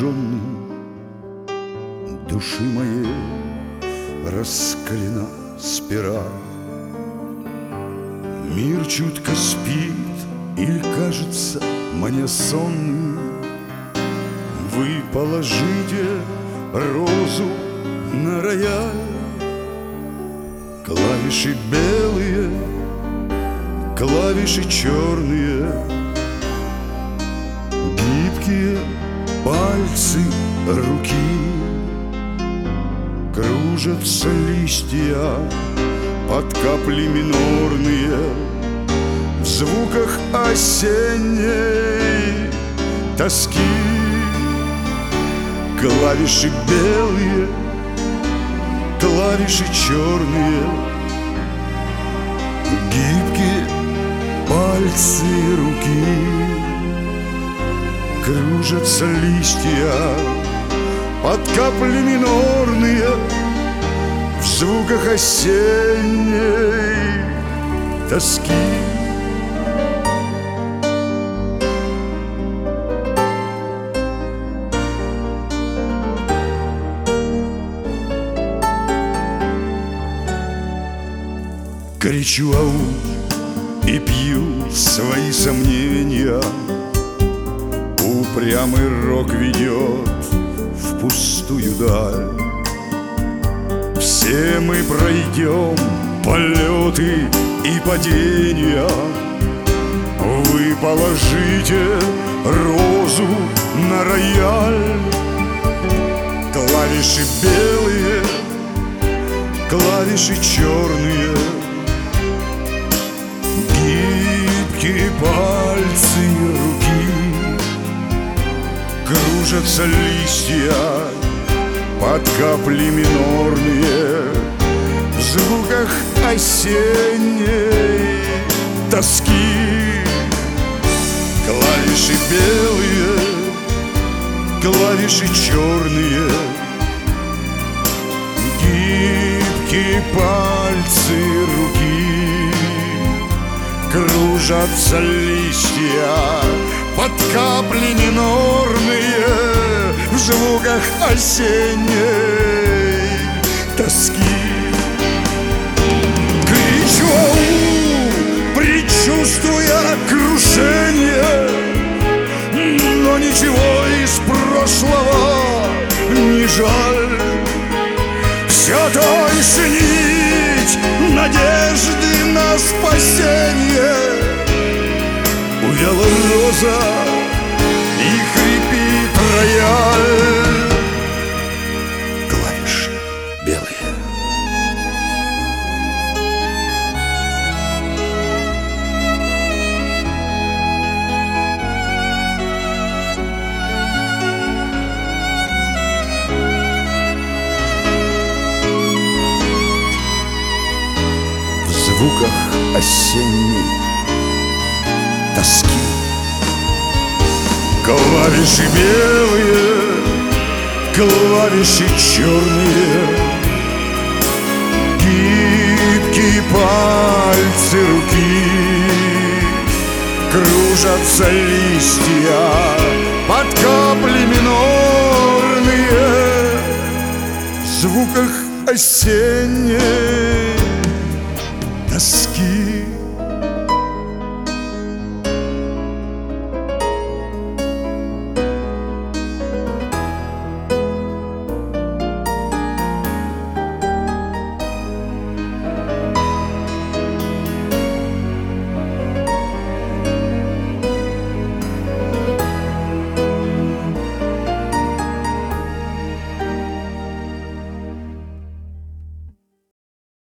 обожженной души моей раскалена спираль. Мир чутко спит, или кажется мне сонным. Вы положите розу на рояль. Клавиши белые, клавиши черные, гибкие пальцы руки. Кружатся листья под капли минорные в звуках осенней тоски. Клавиши белые, клавиши черные, гибкие пальцы руки. Кружатся листья под капли минорные в звуках осенней тоски. Кричу ау и пью свои сомнения. Упрямый рок ведет в пустую даль. Все мы пройдем полеты и падения. Вы положите розу на рояль. Клавиши белые, клавиши черные, гибкие пальцы руки. Кружатся листья под капли минорные в звуках осенней тоски. Клавиши белые, клавиши черные, гибкие пальцы руки. Кружатся листья под капли минорные в звуках осенней тоски. Кричу ау, предчувствуя крушение, но ничего из прошлого не жаль. Все тоньше нить надежды на спасение. Увяла роза и хрипит рояль. Клавиши белые. В звуках осенней тоски. Клавиши белые, клавиши черные, гибкие пальцы руки. Кружатся листья под капли минорные в звуках осенней тоски.